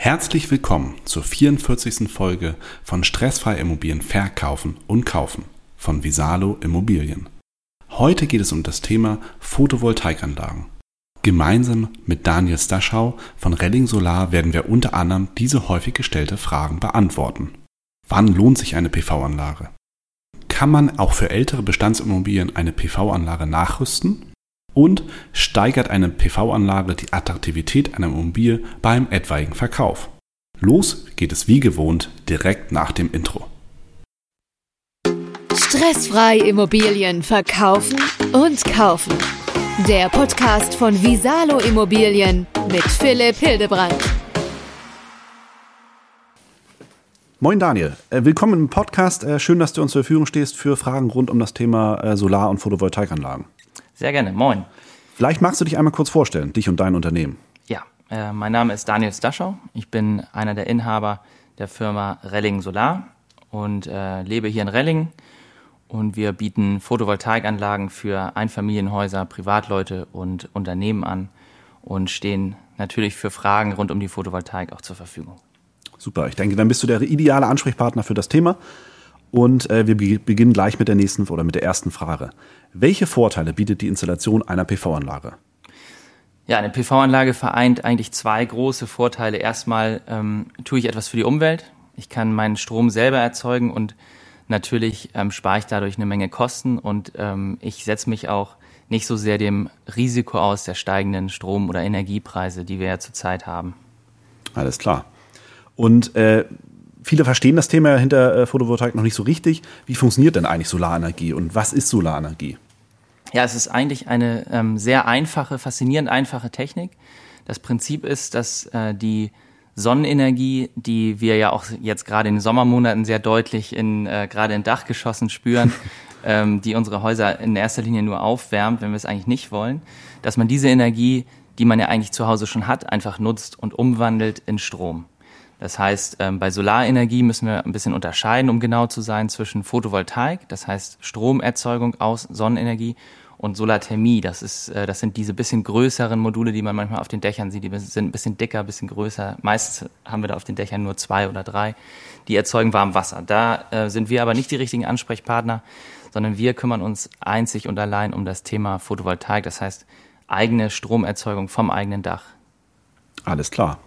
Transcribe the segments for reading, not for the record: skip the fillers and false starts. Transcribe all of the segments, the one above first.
Herzlich willkommen zur 44. Folge von Stressfrei Immobilien verkaufen und kaufen von Visalo Immobilien. Heute geht es um das Thema Photovoltaikanlagen. Gemeinsam mit Daniel Staschau von Relling Solar werden wir unter anderem diese häufig gestellte Fragen beantworten. Wann lohnt sich eine PV-Anlage? Kann man auch für ältere Bestandsimmobilien eine PV-Anlage nachrüsten? Und steigert eine PV-Anlage die Attraktivität einer Immobilie beim etwaigen Verkauf? Los geht es wie gewohnt direkt nach dem Intro. Stressfrei Immobilien verkaufen und kaufen. Der Podcast von Visalo Immobilien mit Philipp Hildebrand. Moin Daniel, willkommen im Podcast. Schön, dass du uns zur Verfügung stehst für Fragen rund um das Thema Solar- und Photovoltaikanlagen. Sehr gerne, moin. Vielleicht magst du dich einmal kurz vorstellen, dich und dein Unternehmen. Ja, mein Name ist Daniel Staschau. Ich bin einer der Inhaber der Firma Relling Solar und lebe hier in Relling. Und wir bieten Photovoltaikanlagen für Einfamilienhäuser, Privatleute und Unternehmen an und stehen natürlich für Fragen rund um die Photovoltaik auch zur Verfügung. Super, ich denke, dann bist du der ideale Ansprechpartner für das Thema. Und wir beginnen gleich mit der ersten Frage. Welche Vorteile bietet die Installation einer PV-Anlage? Ja, eine PV-Anlage vereint eigentlich zwei große Vorteile. Erstmal tue ich etwas für die Umwelt. Ich kann meinen Strom selber erzeugen und natürlich spare ich dadurch eine Menge Kosten. Und ich setze mich auch nicht so sehr dem Risiko aus der steigenden Strom- oder Energiepreise, die wir ja zurzeit haben. Alles klar. Und viele verstehen das Thema hinter Photovoltaik noch nicht so richtig. Wie funktioniert denn eigentlich Solarenergie und was ist Solarenergie? Ja, es ist eigentlich eine sehr einfache, faszinierend einfache Technik. Das Prinzip ist, dass die Sonnenenergie, die wir ja auch jetzt gerade in den Sommermonaten sehr deutlich gerade in Dachgeschossen spüren, die unsere Häuser in erster Linie nur aufwärmt, wenn wir es eigentlich nicht wollen, dass man diese Energie, die man ja eigentlich zu Hause schon hat, einfach nutzt und umwandelt in Strom. Das heißt, bei Solarenergie müssen wir ein bisschen unterscheiden, um genau zu sein, zwischen Photovoltaik, das heißt Stromerzeugung aus Sonnenenergie, und Solarthermie. Das sind diese bisschen größeren Module, die man manchmal auf den Dächern sieht. Die sind ein bisschen dicker, ein bisschen größer. Meistens haben wir da auf den Dächern nur 2 oder 3. Die erzeugen Warmwasser. Da sind wir aber nicht die richtigen Ansprechpartner, sondern wir kümmern uns einzig und allein um das Thema Photovoltaik. Das heißt, eigene Stromerzeugung vom eigenen Dach. Alles klar.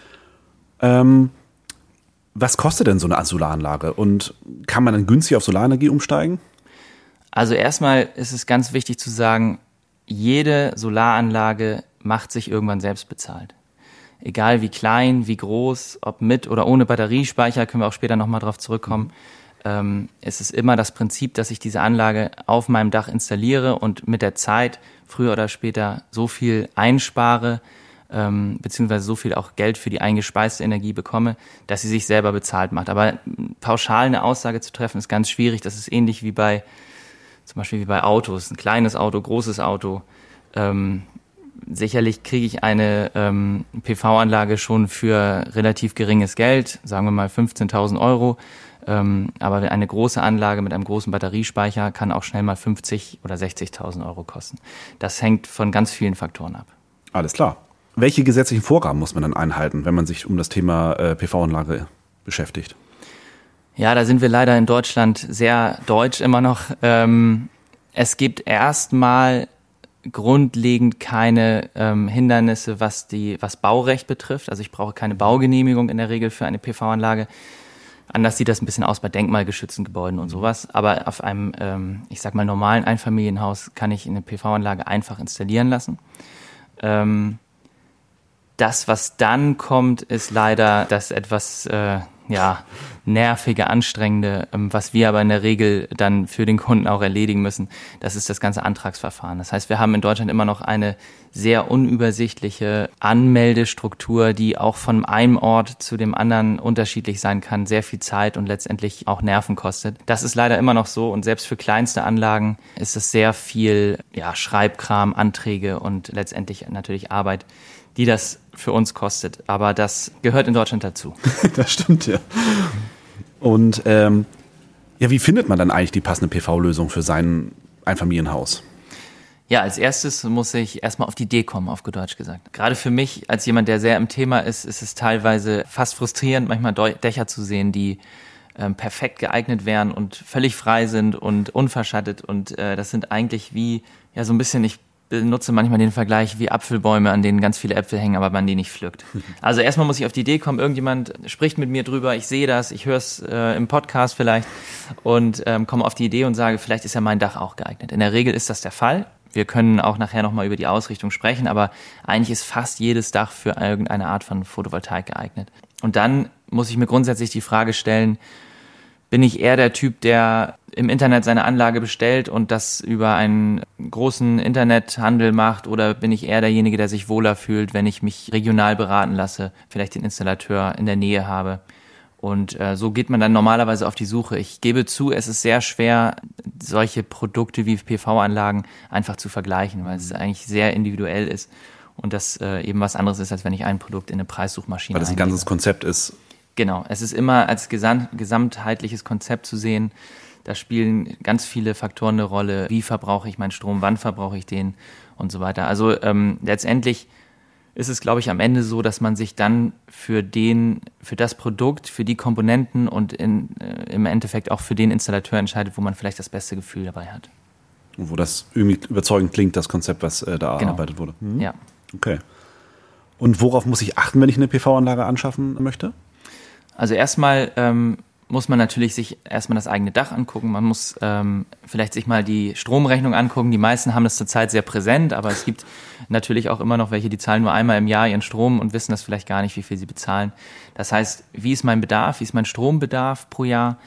Was kostet denn so eine Solaranlage und kann man dann günstig auf Solarenergie umsteigen? Also erstmal ist es ganz wichtig zu sagen, jede Solaranlage macht sich irgendwann selbst bezahlt. Egal wie klein, wie groß, ob mit oder ohne Batteriespeicher, können wir auch später nochmal drauf zurückkommen. Es ist immer das Prinzip, dass ich diese Anlage auf meinem Dach installiere und mit der Zeit früher oder später so viel einspare, beziehungsweise so viel auch Geld für die eingespeiste Energie bekomme, dass sie sich selber bezahlt macht. Aber pauschal eine Aussage zu treffen, ist ganz schwierig. Das ist ähnlich wie zum Beispiel wie bei Autos. Ein kleines Auto, großes Auto. Sicherlich kriege ich eine PV-Anlage schon für relativ geringes Geld, sagen wir mal 15.000 Euro. Aber eine große Anlage mit einem großen Batteriespeicher kann auch schnell mal 50.000 oder 60.000 Euro kosten. Das hängt von ganz vielen Faktoren ab. Alles klar. Welche gesetzlichen Vorgaben muss man dann einhalten, wenn man sich um das Thema PV-Anlage beschäftigt? Ja, da sind wir leider in Deutschland sehr deutsch immer noch. Es gibt erstmal grundlegend keine Hindernisse, was Baurecht betrifft. Also ich brauche keine Baugenehmigung in der Regel für eine PV-Anlage. Anders sieht das ein bisschen aus bei denkmalgeschützten Gebäuden und sowas. Aber auf einem, ich sag mal, normalen Einfamilienhaus kann ich eine PV-Anlage einfach installieren lassen. Das, was dann kommt, ist leider das etwas nervige, anstrengende, was wir aber in der Regel dann für den Kunden auch erledigen müssen. Das ist das ganze Antragsverfahren. Das heißt, wir haben in Deutschland immer noch eine sehr unübersichtliche Anmeldestruktur, die auch von einem Ort zu dem anderen unterschiedlich sein kann, sehr viel Zeit und letztendlich auch Nerven kostet. Das ist leider immer noch so und selbst für kleinste Anlagen ist es sehr viel Schreibkram, Anträge und letztendlich natürlich Arbeit, die das für uns kostet. Aber das gehört in Deutschland dazu. Das stimmt, ja. Und wie findet man dann eigentlich die passende PV-Lösung für sein Einfamilienhaus? Ja, als erstes muss ich erstmal auf die Idee kommen, auf gut Deutsch gesagt. Gerade für mich, als jemand, der sehr im Thema ist es teilweise fast frustrierend, manchmal Dächer zu sehen, die perfekt geeignet wären und völlig frei sind und unverschattet. Und das sind eigentlich wie, ja, so ein bisschen, ich benutze manchmal den Vergleich wie Apfelbäume, an denen ganz viele Äpfel hängen, aber man die nicht pflückt. Also erstmal muss ich auf die Idee kommen, irgendjemand spricht mit mir drüber, ich sehe das, ich höre es im Podcast vielleicht und komme auf die Idee und sage, vielleicht ist ja mein Dach auch geeignet. In der Regel ist das der Fall. Wir können auch nachher nochmal über die Ausrichtung sprechen, aber eigentlich ist fast jedes Dach für irgendeine Art von Photovoltaik geeignet. Und dann muss ich mir grundsätzlich die Frage stellen, bin ich eher der Typ, der im Internet seine Anlage bestellt und das über einen großen Internethandel macht, oder bin ich eher derjenige, der sich wohler fühlt, wenn ich mich regional beraten lasse, vielleicht den Installateur in der Nähe habe? Und so geht man dann normalerweise auf die Suche. Ich gebe zu, es ist sehr schwer, solche Produkte wie PV-Anlagen einfach zu vergleichen, weil es eigentlich sehr individuell ist und das eben was anderes ist, als wenn ich ein Produkt in eine Preissuchmaschine eingebe. Weil das ein ganzes Konzept ist. Genau, es ist immer als gesamtheitliches Konzept zu sehen. Da spielen ganz viele Faktoren eine Rolle. Wie verbrauche ich meinen Strom, wann verbrauche ich den und so weiter. Also letztendlich ist es, glaube ich, am Ende so, dass man sich dann für das Produkt, für die Komponenten und im Endeffekt auch für den Installateur entscheidet, wo man vielleicht das beste Gefühl dabei hat. Wo das irgendwie überzeugend klingt, das Konzept, was da erarbeitet wurde. Ja. Okay. Und worauf muss ich achten, wenn ich eine PV-Anlage anschaffen möchte? Also erstmal muss man natürlich sich erstmal das eigene Dach angucken. Man muss vielleicht sich mal die Stromrechnung angucken. Die meisten haben das zurzeit sehr präsent, aber es gibt natürlich auch immer noch welche, die zahlen nur einmal im Jahr ihren Strom und wissen das vielleicht gar nicht, wie viel sie bezahlen. Das heißt, wie ist mein Bedarf? Wie ist mein Strombedarf pro Jahr?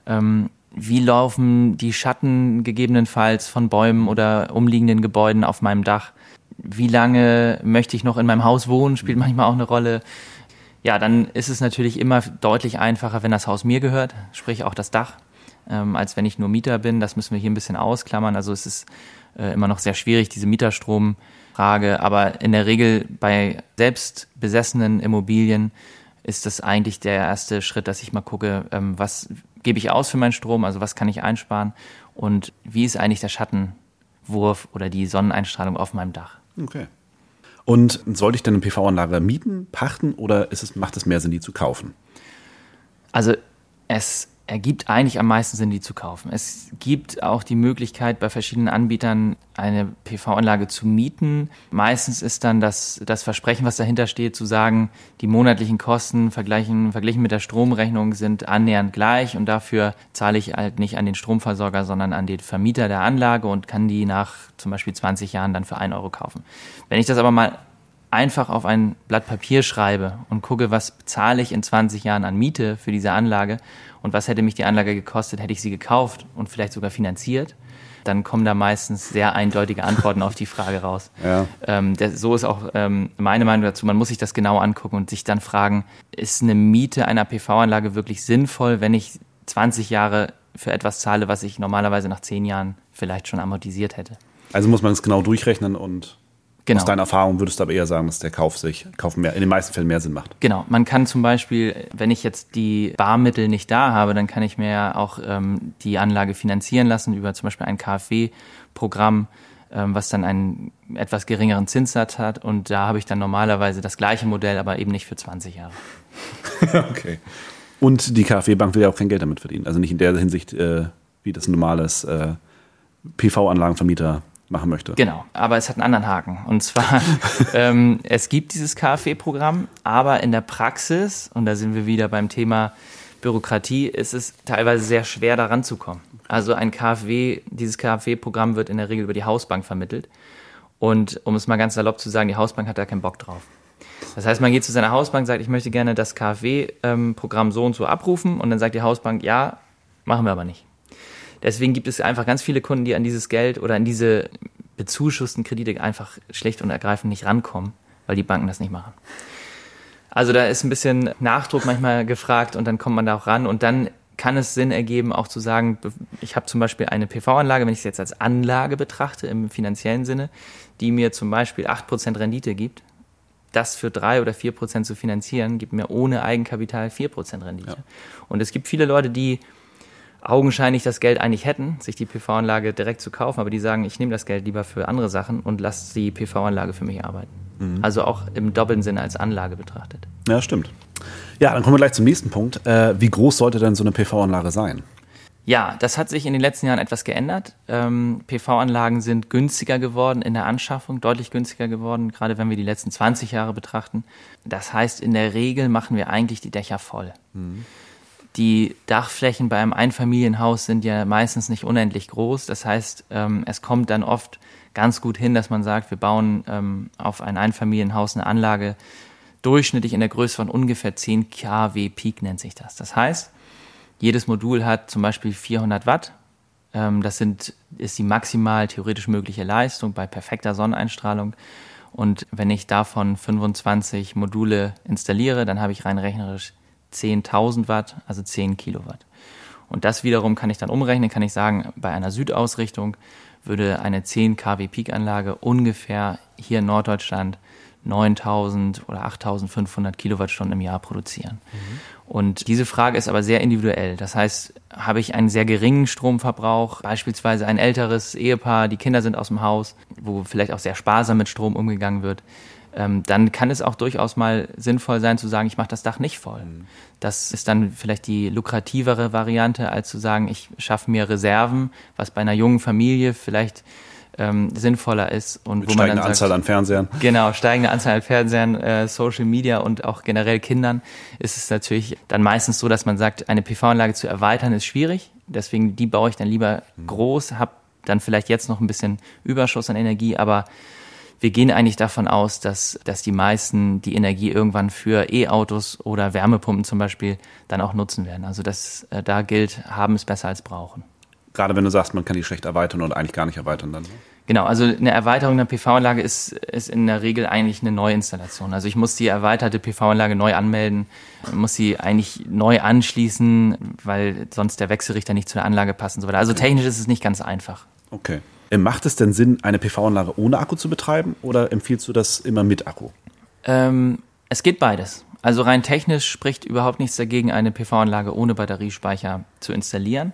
Wie laufen die Schatten gegebenenfalls von Bäumen oder umliegenden Gebäuden auf meinem Dach? Wie lange möchte ich noch in meinem Haus wohnen? Spielt manchmal auch eine Rolle. Ja, dann ist es natürlich immer deutlich einfacher, wenn das Haus mir gehört, sprich auch das Dach, als wenn ich nur Mieter bin. Das müssen wir hier ein bisschen ausklammern. Also es ist immer noch sehr schwierig, diese Mieterstromfrage. Aber in der Regel bei selbst besessenen Immobilien ist das eigentlich der erste Schritt, dass ich mal gucke, was gebe ich aus für meinen Strom, also was kann ich einsparen und wie ist eigentlich der Schattenwurf oder die Sonneneinstrahlung auf meinem Dach. Okay. Und sollte ich denn eine PV-Anlage mieten, pachten oder macht es mehr Sinn, die zu kaufen? Also es ergibt eigentlich am meisten Sinn, die zu kaufen. Es gibt auch die Möglichkeit, bei verschiedenen Anbietern eine PV-Anlage zu mieten. Meistens ist dann das Versprechen, was dahinter steht, zu sagen, die monatlichen Kosten verglichen mit der Stromrechnung sind annähernd gleich und dafür zahle ich halt nicht an den Stromversorger, sondern an den Vermieter der Anlage und kann die nach zum Beispiel 20 Jahren dann für 1 Euro kaufen. Wenn ich das aber mal einfach auf ein Blatt Papier schreibe und gucke, was bezahle ich in 20 Jahren an Miete für diese Anlage und was hätte mich die Anlage gekostet, hätte ich sie gekauft und vielleicht sogar finanziert, dann kommen da meistens sehr eindeutige Antworten auf die Frage raus. Ja. So ist auch meine Meinung dazu. Man muss sich das genau angucken und sich dann fragen, ist eine Miete einer PV-Anlage wirklich sinnvoll, wenn ich 20 Jahre für etwas zahle, was ich normalerweise nach 10 Jahren vielleicht schon amortisiert hätte. Also muss man es genau durchrechnen und genau. Aus deiner Erfahrung würdest du aber eher sagen, dass der Kauf mehr, in den meisten Fällen mehr Sinn macht. Genau, man kann zum Beispiel, wenn ich jetzt die Barmittel nicht da habe, dann kann ich mir ja auch die Anlage finanzieren lassen über zum Beispiel ein KfW-Programm, was dann einen etwas geringeren Zinssatz hat und da habe ich dann normalerweise das gleiche Modell, aber eben nicht für 20 Jahre. Okay. Und die KfW-Bank will ja auch kein Geld damit verdienen, also nicht in der Hinsicht, wie das ein normales PV-Anlagenvermieter machen möchte. Genau, aber es hat einen anderen Haken. Und zwar, es gibt dieses KfW-Programm, aber in der Praxis, und da sind wir wieder beim Thema Bürokratie, ist es teilweise sehr schwer, da ranzukommen. Also dieses KfW-Programm wird in der Regel über die Hausbank vermittelt. Und um es mal ganz salopp zu sagen, die Hausbank hat da keinen Bock drauf. Das heißt, man geht zu seiner Hausbank, sagt, ich möchte gerne das KfW-Programm so und so abrufen. Und dann sagt die Hausbank, ja, machen wir aber nicht. Deswegen gibt es einfach ganz viele Kunden, die an dieses Geld oder an diese bezuschussten Kredite einfach schlicht und ergreifend nicht rankommen, weil die Banken das nicht machen. Also da ist ein bisschen Nachdruck manchmal gefragt und dann kommt man da auch ran und dann kann es Sinn ergeben, auch zu sagen, ich habe zum Beispiel eine PV-Anlage, wenn ich es jetzt als Anlage betrachte im finanziellen Sinne, die mir zum Beispiel 8% Rendite gibt, das für 3 oder 4% zu finanzieren, gibt mir ohne Eigenkapital 4% Rendite. Ja. Und es gibt viele Leute, die augenscheinlich das Geld eigentlich hätten, sich die PV-Anlage direkt zu kaufen, aber die sagen, ich nehme das Geld lieber für andere Sachen und lasse die PV-Anlage für mich arbeiten. Also auch im doppelten Sinne als Anlage betrachtet. Ja, stimmt. Ja, dann kommen wir gleich zum nächsten Punkt. Wie groß sollte denn so eine PV-Anlage sein? Ja, das hat sich in den letzten Jahren etwas geändert. PV-Anlagen sind günstiger geworden in der Anschaffung, deutlich günstiger geworden, gerade wenn wir die letzten 20 Jahre betrachten. Das heißt, in der Regel machen wir eigentlich die Dächer voll. Die Dachflächen bei einem Einfamilienhaus sind ja meistens nicht unendlich groß. Das heißt, es kommt dann oft ganz gut hin, dass man sagt, wir bauen auf ein Einfamilienhaus eine Anlage durchschnittlich in der Größe von ungefähr 10 kW Peak nennt sich das. Das heißt, jedes Modul hat zum Beispiel 400 Watt. Das ist die maximal theoretisch mögliche Leistung bei perfekter Sonneneinstrahlung. Und wenn ich davon 25 Module installiere, dann habe ich rein rechnerisch 10.000 Watt, also 10 Kilowatt. Und das wiederum kann ich dann umrechnen, kann ich sagen, bei einer Südausrichtung würde eine 10 kW Peak-Anlage ungefähr hier in Norddeutschland 9.000 oder 8.500 Kilowattstunden im Jahr produzieren. Und diese Frage ist aber sehr individuell. Das heißt, habe ich einen sehr geringen Stromverbrauch, beispielsweise ein älteres Ehepaar, die Kinder sind aus dem Haus, wo vielleicht auch sehr sparsam mit Strom umgegangen wird, dann kann es auch durchaus mal sinnvoll sein zu sagen, ich mache das Dach nicht voll. Das ist dann vielleicht die lukrativere Variante, als zu sagen, ich schaffe mir Reserven, was bei einer jungen Familie vielleicht sinnvoller ist. Und mit wo man steigender dann sagt, Anzahl an Fernsehern. Genau, steigende Anzahl an Fernsehern, Social Media und auch generell Kindern ist es natürlich dann meistens so, dass man sagt, eine PV-Anlage zu erweitern ist schwierig. Deswegen die baue ich dann lieber groß, habe dann vielleicht jetzt noch ein bisschen Überschuss an Energie, aber wir gehen eigentlich davon aus, dass die meisten die Energie irgendwann für E-Autos oder Wärmepumpen zum Beispiel dann auch nutzen werden. Also da gilt, haben es besser als brauchen. Gerade wenn du sagst, man kann die schlecht erweitern oder eigentlich gar nicht erweitern dann. Genau, also eine Erweiterung der PV-Anlage ist in der Regel eigentlich eine Neuinstallation. Also ich muss die erweiterte PV-Anlage neu anmelden, muss sie eigentlich neu anschließen, weil sonst der Wechselrichter nicht zu der Anlage passt und so weiter. Also technisch ist es nicht ganz einfach. Okay. Macht es denn Sinn, eine PV-Anlage ohne Akku zu betreiben oder empfiehlst du das immer mit Akku? Es geht beides. Also rein technisch spricht überhaupt nichts dagegen, eine PV-Anlage ohne Batteriespeicher zu installieren.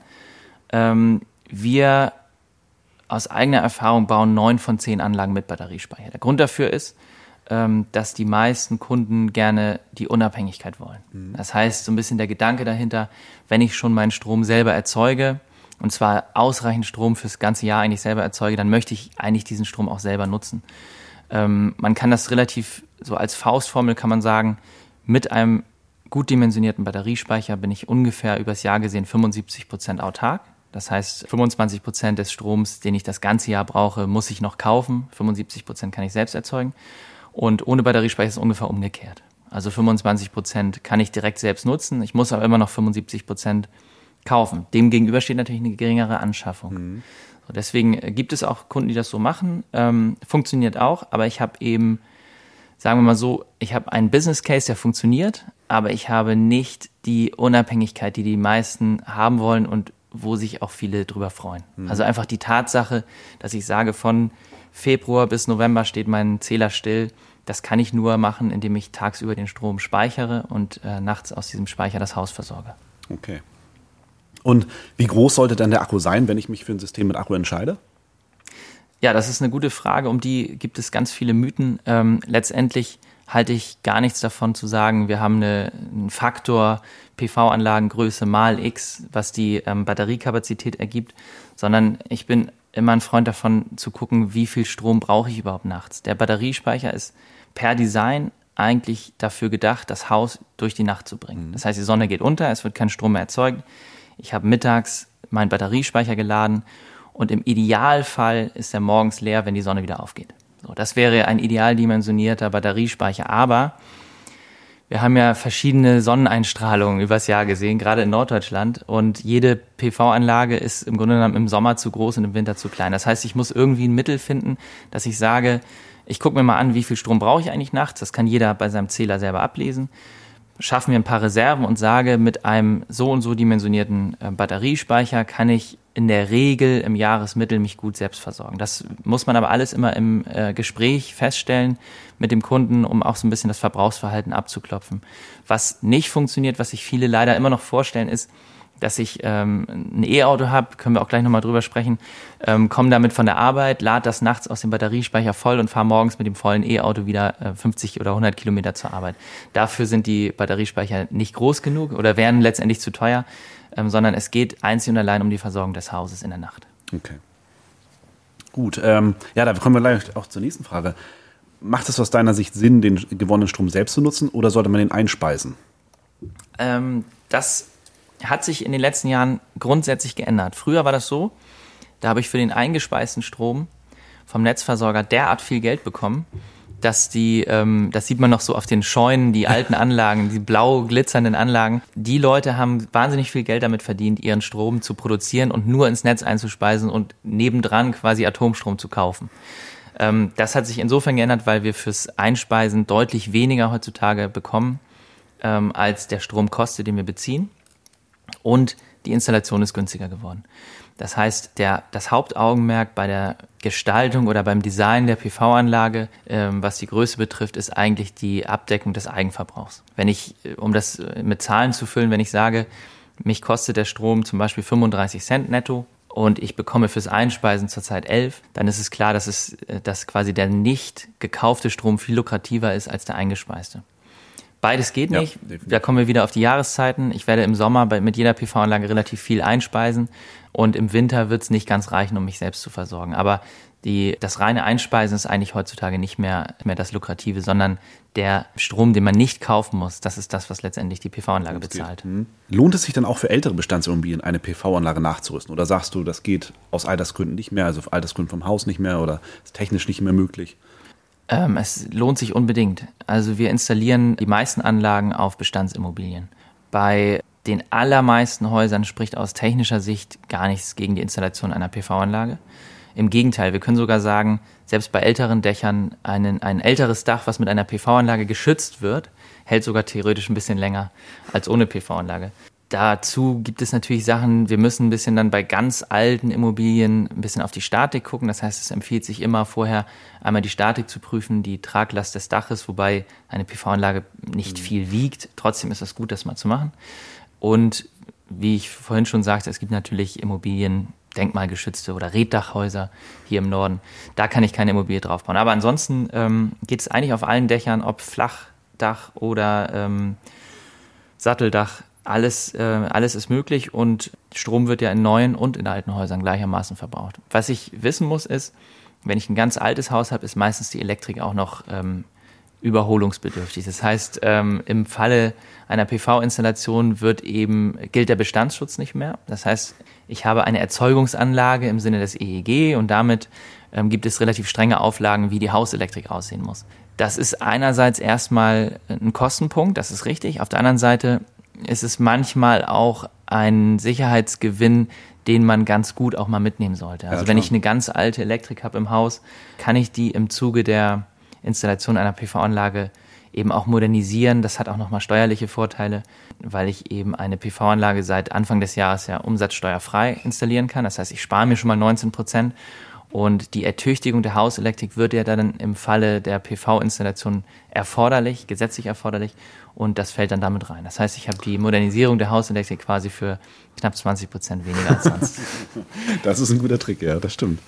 Wir aus eigener Erfahrung bauen 9 von 10 Anlagen mit Batteriespeicher. Der Grund dafür ist, dass die meisten Kunden gerne die Unabhängigkeit wollen. Das heißt, so ein bisschen der Gedanke dahinter, wenn ich schon meinen Strom selber erzeuge, und zwar ausreichend Strom fürs ganze Jahr eigentlich selber erzeuge, dann möchte ich eigentlich diesen Strom auch selber nutzen. Man kann das relativ, so als Faustformel kann man sagen, mit einem gut dimensionierten Batteriespeicher bin ich ungefähr übers Jahr gesehen 75% autark. Das heißt, 25% des Stroms, den ich das ganze Jahr brauche, muss ich noch kaufen. 75% kann ich selbst erzeugen. Und ohne Batteriespeicher ist es ungefähr umgekehrt. Also 25% kann ich direkt selbst nutzen. Ich muss aber immer noch 75% kaufen. Demgegenüber steht natürlich eine geringere Anschaffung. So, deswegen gibt es auch Kunden, die das so machen. Funktioniert auch, aber ich habe eben, sagen wir mal so, ich habe einen Business Case, der funktioniert, aber ich habe nicht die Unabhängigkeit, die die meisten haben wollen und wo sich auch viele drüber freuen. Also einfach die Tatsache, dass ich sage, von Februar bis November steht mein Zähler still. Das kann ich nur machen, indem ich tagsüber den Strom speichere und nachts aus diesem Speicher das Haus versorge. Okay. Und wie groß sollte dann der Akku sein, wenn ich mich für ein System mit Akku entscheide? Ja, das ist eine gute Frage. Um die gibt es ganz viele Mythen. Letztendlich halte ich gar nichts davon zu sagen, wir haben einen Faktor PV-Anlagengröße mal X, was die Batteriekapazität ergibt, sondern ich bin immer ein Freund davon zu gucken, wie viel Strom brauche ich überhaupt nachts. Der Batteriespeicher ist per Design eigentlich dafür gedacht, das Haus durch die Nacht zu bringen. Das heißt, die Sonne geht unter, es wird kein Strom mehr erzeugt. Ich habe mittags meinen Batteriespeicher geladen und im Idealfall ist er morgens leer, wenn die Sonne wieder aufgeht. So, das wäre ein ideal dimensionierter Batteriespeicher, aber wir haben ja verschiedene Sonneneinstrahlungen übers Jahr gesehen, gerade in Norddeutschland, und jede PV-Anlage ist im Grunde genommen im Sommer zu groß und im Winter zu klein. Das heißt, ich muss irgendwie ein Mittel finden, dass ich sage, ich gucke mir mal an, wie viel Strom brauche ich eigentlich nachts, das kann jeder bei seinem Zähler selber ablesen, schaffe mir ein paar Reserven und sage, mit einem so und so dimensionierten Batteriespeicher kann ich in der Regel im Jahresmittel mich gut selbst versorgen. Das muss man aber alles immer im Gespräch feststellen mit dem Kunden, um auch so ein bisschen das Verbrauchsverhalten abzuklopfen. Was nicht funktioniert, was sich viele leider immer noch vorstellen, ist, dass ich ein E-Auto habe, können wir auch gleich nochmal drüber sprechen, komme damit von der Arbeit, lade das nachts aus dem Batteriespeicher voll und fahre morgens mit dem vollen E-Auto wieder 50 oder 100 Kilometer zur Arbeit. Dafür sind die Batteriespeicher nicht groß genug oder wären letztendlich zu teuer, sondern es geht einzig und allein um die Versorgung des Hauses in der Nacht. Okay. Gut, da kommen wir gleich auch zur nächsten Frage. Macht es aus deiner Sicht Sinn, den gewonnenen Strom selbst zu nutzen oder sollte man den einspeisen? Das hat sich in den letzten Jahren grundsätzlich geändert. Früher war das so, da habe ich für den eingespeisten Strom vom Netzversorger derart viel Geld bekommen, dass das sieht man noch so auf den Scheunen, die alten Anlagen, die blau glitzernden Anlagen. Die Leute haben wahnsinnig viel Geld damit verdient, ihren Strom zu produzieren und nur ins Netz einzuspeisen und nebendran quasi Atomstrom zu kaufen. Das hat sich insofern geändert, weil wir fürs Einspeisen deutlich weniger heutzutage bekommen, als der Strom kostet, den wir beziehen. Und die Installation ist günstiger geworden. Das heißt, das Hauptaugenmerk bei der Gestaltung oder beim Design der PV-Anlage, was die Größe betrifft, ist eigentlich die Abdeckung des Eigenverbrauchs. Um das mit Zahlen zu füllen, wenn ich sage, mich kostet der Strom zum Beispiel 35 Cent netto und ich bekomme fürs Einspeisen zurzeit 11, dann ist es klar, dass quasi der nicht gekaufte Strom viel lukrativer ist als der eingespeiste. Beides geht nicht. Definitiv. Da kommen wir wieder auf die Jahreszeiten. Ich werde im Sommer mit jeder PV-Anlage relativ viel einspeisen und im Winter wird es nicht ganz reichen, um mich selbst zu versorgen. Aber das reine Einspeisen ist eigentlich heutzutage nicht mehr das Lukrative, sondern der Strom, den man nicht kaufen muss, das ist das, was letztendlich die PV-Anlage bezahlt. Lohnt es sich dann auch für ältere Bestandsimmobilien, eine PV-Anlage nachzurüsten? Oder sagst du, das geht aus Altersgründen nicht mehr, also auf Altersgründen vom Haus nicht mehr oder ist technisch nicht mehr möglich? Es lohnt sich unbedingt. Also wir installieren die meisten Anlagen auf Bestandsimmobilien. Bei den allermeisten Häusern spricht aus technischer Sicht gar nichts gegen die Installation einer PV-Anlage. Im Gegenteil, wir können sogar sagen, selbst bei älteren Dächern, ein älteres Dach, was mit einer PV-Anlage geschützt wird, hält sogar theoretisch ein bisschen länger als ohne PV-Anlage. Dazu gibt es natürlich Sachen, wir müssen ein bisschen dann bei ganz alten Immobilien ein bisschen auf die Statik gucken. Das heißt, es empfiehlt sich immer vorher einmal die Statik zu prüfen, die Traglast des Daches, wobei eine PV-Anlage nicht viel wiegt. Trotzdem ist es gut, das mal zu machen. Und wie ich vorhin schon sagte, es gibt natürlich Immobilien, denkmalgeschützte oder Reetdachhäuser hier im Norden. Da kann ich keine Immobilie draufbauen. Aber ansonsten geht es eigentlich auf allen Dächern, ob Flachdach oder Satteldach. Alles ist möglich und Strom wird ja in neuen und in alten Häusern gleichermaßen verbraucht. Was ich wissen muss ist, wenn ich ein ganz altes Haus habe, ist meistens die Elektrik auch noch überholungsbedürftig. Das heißt, im Falle einer PV-Installation gilt der Bestandsschutz nicht mehr. Das heißt, ich habe eine Erzeugungsanlage im Sinne des EEG und damit gibt es relativ strenge Auflagen, wie die Hauselektrik aussehen muss. Das ist einerseits erstmal ein Kostenpunkt, das ist richtig. Auf der anderen Seite ist es manchmal auch ein Sicherheitsgewinn, den man ganz gut auch mal mitnehmen sollte. Also wenn ich eine ganz alte Elektrik habe im Haus, kann ich die im Zuge der Installation einer PV-Anlage eben auch modernisieren. Das hat auch nochmal steuerliche Vorteile, weil ich eben eine PV-Anlage seit Anfang des Jahres ja umsatzsteuerfrei installieren kann. Das heißt, ich spare mir schon mal 19%. Und die Ertüchtigung der Hauselektrik wird ja dann im Falle der PV-Installation erforderlich, gesetzlich erforderlich. Und das fällt dann damit rein. Das heißt, ich habe die Modernisierung der Hauselektrik quasi für knapp 20% weniger als sonst. Das ist ein guter Trick, ja, das stimmt.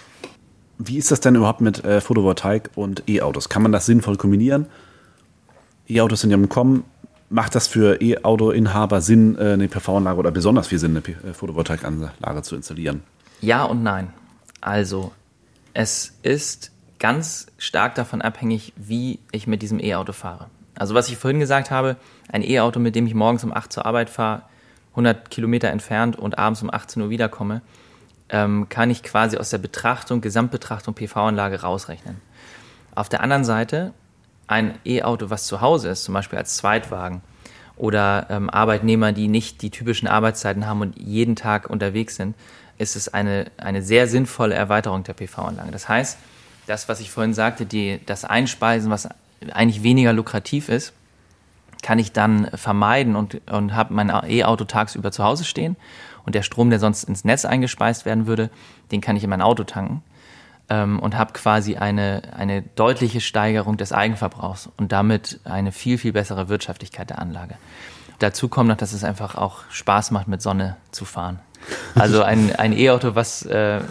Wie ist das denn überhaupt mit Photovoltaik und E-Autos? Kann man das sinnvoll kombinieren? E-Autos sind ja im Kommen. Macht das für E-Auto-Inhaber Sinn, eine PV-Anlage oder besonders viel Sinn, eine Photovoltaikanlage zu installieren? Ja und nein. Also, es ist ganz stark davon abhängig, wie ich mit diesem E-Auto fahre. Also was ich vorhin gesagt habe, ein E-Auto, mit dem ich morgens um 8 zur Arbeit fahre, 100 Kilometer entfernt und abends um 18 Uhr wiederkomme, kann ich quasi aus der Gesamtbetrachtung PV-Anlage rausrechnen. Auf der anderen Seite, ein E-Auto, was zu Hause ist, zum Beispiel als Zweitwagen, oder Arbeitnehmer, die nicht die typischen Arbeitszeiten haben und jeden Tag unterwegs sind, ist es eine sehr sinnvolle Erweiterung der PV-Anlage. Das heißt, das, was ich vorhin sagte, das Einspeisen, was eigentlich weniger lukrativ ist, kann ich dann vermeiden und habe mein E-Auto tagsüber zu Hause stehen und der Strom, der sonst ins Netz eingespeist werden würde, den kann ich in mein Auto tanken und habe quasi eine deutliche Steigerung des Eigenverbrauchs und damit eine viel, viel bessere Wirtschaftlichkeit der Anlage. Dazu kommt noch, dass es einfach auch Spaß macht, mit Sonne zu fahren. Also ein E-Auto, was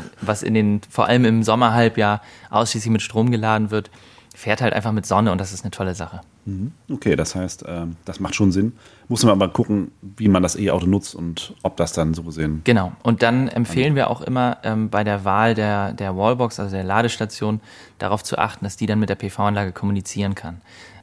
vor allem im Sommerhalbjahr ausschließlich mit Strom geladen wird, fährt halt einfach mit Sonne und das ist eine tolle Sache. Okay, das heißt, das macht schon Sinn. Muss man aber gucken, wie man das E-Auto nutzt und ob das dann so gesehen... Genau, und dann empfehlen wir auch immer bei der Wahl der Wallbox, also der Ladestation, darauf zu achten, dass die dann mit der PV-Anlage kommunizieren kann.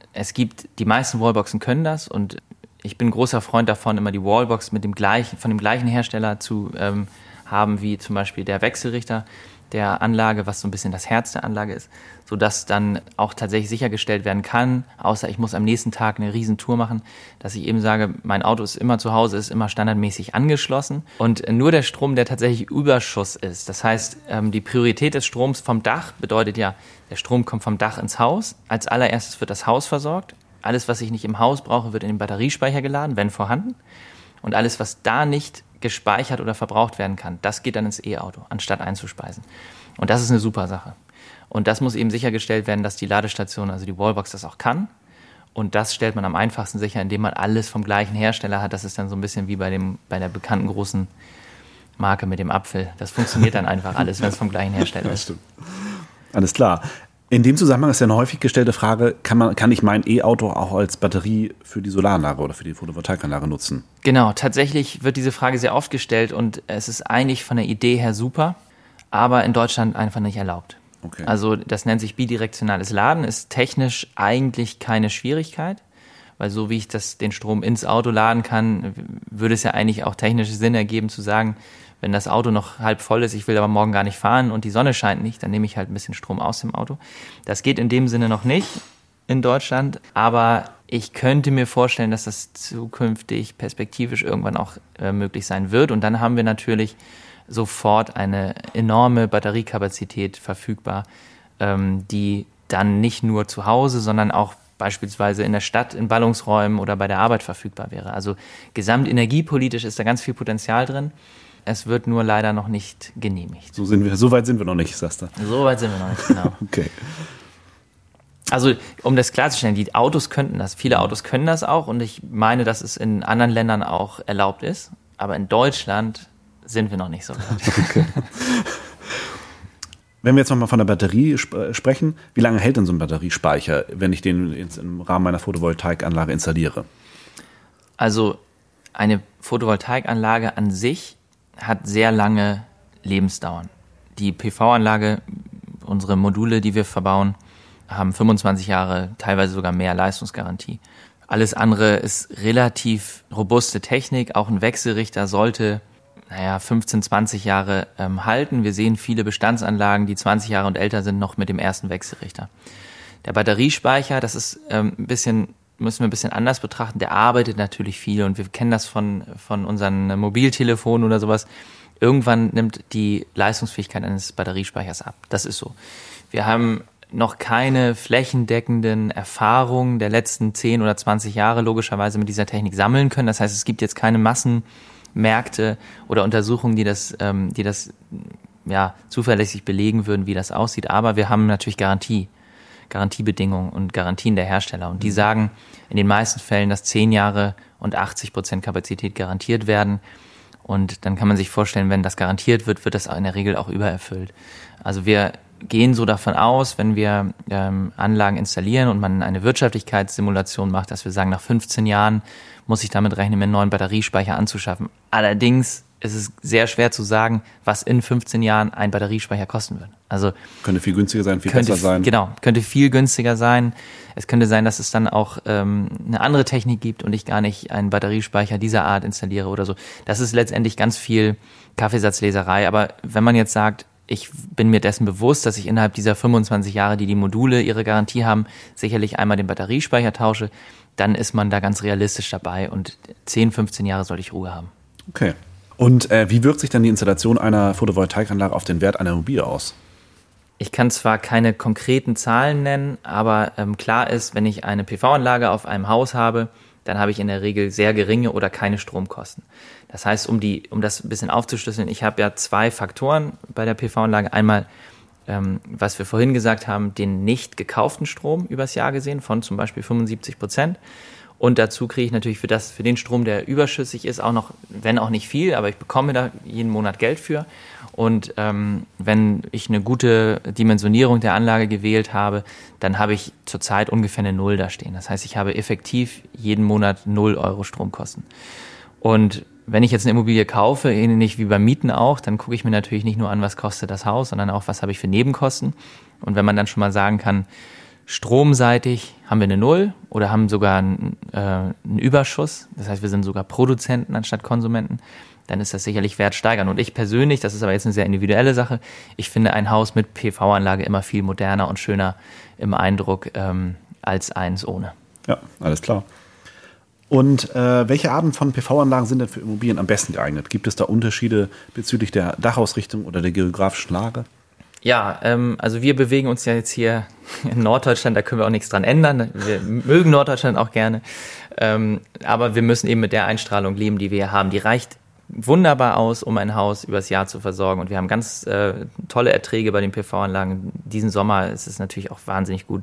Die meisten Wallboxen können das und ich bin großer Freund davon, immer die Wallbox von dem gleichen Hersteller zu haben, wie zum Beispiel der Wechselrichter der Anlage, was so ein bisschen das Herz der Anlage ist, sodass dann auch tatsächlich sichergestellt werden kann, außer ich muss am nächsten Tag eine Riesentour machen, dass ich eben sage, mein Auto ist immer zu Hause, ist immer standardmäßig angeschlossen und nur der Strom, der tatsächlich Überschuss ist. Das heißt, die Priorität des Stroms vom Dach bedeutet ja, der Strom kommt vom Dach ins Haus. Als allererstes wird das Haus versorgt. Alles, was ich nicht im Haus brauche, wird in den Batteriespeicher geladen, wenn vorhanden. Und alles, was da nicht gespeichert oder verbraucht werden kann, das geht dann ins E-Auto, anstatt einzuspeisen. Und das ist eine super Sache. Und das muss eben sichergestellt werden, dass die Ladestation, also die Wallbox, das auch kann. Und das stellt man am einfachsten sicher, indem man alles vom gleichen Hersteller hat. Das ist dann so ein bisschen wie bei der bekannten großen Marke mit dem Apfel. Das funktioniert dann einfach alles, wenn es vom gleichen Hersteller ist. Stimmt. Alles klar. In dem Zusammenhang ist ja eine häufig gestellte Frage, kann ich mein E-Auto auch als Batterie für die Solaranlage oder für die Photovoltaikanlage nutzen? Genau, tatsächlich wird diese Frage sehr oft gestellt und es ist eigentlich von der Idee her super, aber in Deutschland einfach nicht erlaubt. Okay. Also das nennt sich bidirektionales Laden, ist technisch eigentlich keine Schwierigkeit, weil so wie ich den Strom ins Auto laden kann, würde es ja eigentlich auch technisch Sinn ergeben zu sagen, wenn das Auto noch halb voll ist, ich will aber morgen gar nicht fahren und die Sonne scheint nicht, dann nehme ich halt ein bisschen Strom aus dem Auto. Das geht in dem Sinne noch nicht in Deutschland, aber ich könnte mir vorstellen, dass das zukünftig perspektivisch irgendwann auch möglich sein wird. Und dann haben wir natürlich sofort eine enorme Batteriekapazität verfügbar, die dann nicht nur zu Hause, sondern auch beispielsweise in der Stadt, in Ballungsräumen oder bei der Arbeit verfügbar wäre. Also gesamtenergiepolitisch ist da ganz viel Potenzial drin. Es wird nur leider noch nicht genehmigt. So weit sind wir noch nicht, sagst du. So weit sind wir noch nicht, genau. Okay. Also, um das klarzustellen, die Autos könnten das. Viele Autos können das auch und ich meine, dass es in anderen Ländern auch erlaubt ist. Aber in Deutschland sind wir noch nicht so weit. Okay. Wenn wir jetzt nochmal von der Batterie sprechen, wie lange hält denn so ein Batteriespeicher, wenn ich den jetzt im Rahmen meiner Photovoltaikanlage installiere? Also, eine Photovoltaikanlage an sich hat sehr lange Lebensdauern. Die PV-Anlage, unsere Module, die wir verbauen, haben 25 Jahre, teilweise sogar mehr Leistungsgarantie. Alles andere ist relativ robuste Technik. Auch ein Wechselrichter sollte 15, 20 Jahre halten. Wir sehen viele Bestandsanlagen, die 20 Jahre und älter sind, noch mit dem ersten Wechselrichter. Der Batteriespeicher, das ist müssen wir ein bisschen anders betrachten. Der arbeitet natürlich viel und wir kennen das von unseren Mobiltelefonen oder sowas. Irgendwann nimmt die Leistungsfähigkeit eines Batteriespeichers ab. Das ist so. Wir haben noch keine flächendeckenden Erfahrungen der letzten 10 oder 20 Jahre logischerweise mit dieser Technik sammeln können. Das heißt, es gibt jetzt keine Massenmärkte oder Untersuchungen, die das zuverlässig belegen würden, wie das aussieht. Aber wir haben natürlich Garantiebedingungen und Garantien der Hersteller. Und die sagen in den meisten Fällen, dass 10 Jahre und 80% Kapazität garantiert werden. Und dann kann man sich vorstellen, wenn das garantiert wird, wird das in der Regel auch übererfüllt. Also wir gehen so davon aus, wenn wir Anlagen installieren und man eine Wirtschaftlichkeitssimulation macht, dass wir sagen, nach 15 Jahren muss ich damit rechnen, mir einen neuen Batteriespeicher anzuschaffen. Allerdings ist es sehr schwer zu sagen, was in 15 Jahren ein Batteriespeicher kosten wird. Also könnte viel günstiger sein, viel besser sein. Genau, könnte viel günstiger sein. Es könnte sein, dass es dann auch eine andere Technik gibt und ich gar nicht einen Batteriespeicher dieser Art installiere oder so. Das ist letztendlich ganz viel Kaffeesatzleserei. Aber wenn man jetzt sagt, ich bin mir dessen bewusst, dass ich innerhalb dieser 25 Jahre, die Module ihre Garantie haben, sicherlich einmal den Batteriespeicher tausche, dann ist man da ganz realistisch dabei und 10, 15 Jahre sollte ich Ruhe haben. Okay. Und wie wirkt sich dann die Installation einer Photovoltaikanlage auf den Wert einer Immobilie aus? Ich kann zwar keine konkreten Zahlen nennen, aber klar ist, wenn ich eine PV-Anlage auf einem Haus habe, dann habe ich in der Regel sehr geringe oder keine Stromkosten. Das heißt, um das ein bisschen aufzuschlüsseln, ich habe ja 2 Faktoren bei der PV-Anlage. Einmal, was wir vorhin gesagt haben, den nicht gekauften Strom übers Jahr gesehen von zum Beispiel 75%. Und dazu kriege ich natürlich für den Strom, der überschüssig ist, auch noch, wenn auch nicht viel, aber ich bekomme da jeden Monat Geld für. Und wenn ich eine gute Dimensionierung der Anlage gewählt habe, dann habe ich zurzeit ungefähr eine 0 da stehen. Das heißt, ich habe effektiv jeden Monat 0 Euro Stromkosten. Und wenn ich jetzt eine Immobilie kaufe, ähnlich wie beim Mieten auch, dann gucke ich mir natürlich nicht nur an, was kostet das Haus, sondern auch, was habe ich für Nebenkosten. Und wenn man dann schon mal sagen kann, stromseitig haben wir eine 0 oder haben sogar einen Überschuss, das heißt, wir sind sogar Produzenten anstatt Konsumenten, dann ist das sicherlich wertsteigernd. Und ich persönlich, das ist aber jetzt eine sehr individuelle Sache, ich finde ein Haus mit PV-Anlage immer viel moderner und schöner im Eindruck als eins ohne. Ja, alles klar. Und welche Arten von PV-Anlagen sind denn für Immobilien am besten geeignet? Gibt es da Unterschiede bezüglich der Dachausrichtung oder der geografischen Lage? Ja, also wir bewegen uns ja jetzt hier in Norddeutschland, da können wir auch nichts dran ändern. Wir mögen Norddeutschland auch gerne, aber wir müssen eben mit der Einstrahlung leben, die wir hier haben. Die reicht wunderbar aus, um ein Haus übers Jahr zu versorgen. Und wir haben ganz tolle Erträge bei den PV-Anlagen. Diesen Sommer ist es natürlich auch wahnsinnig gut.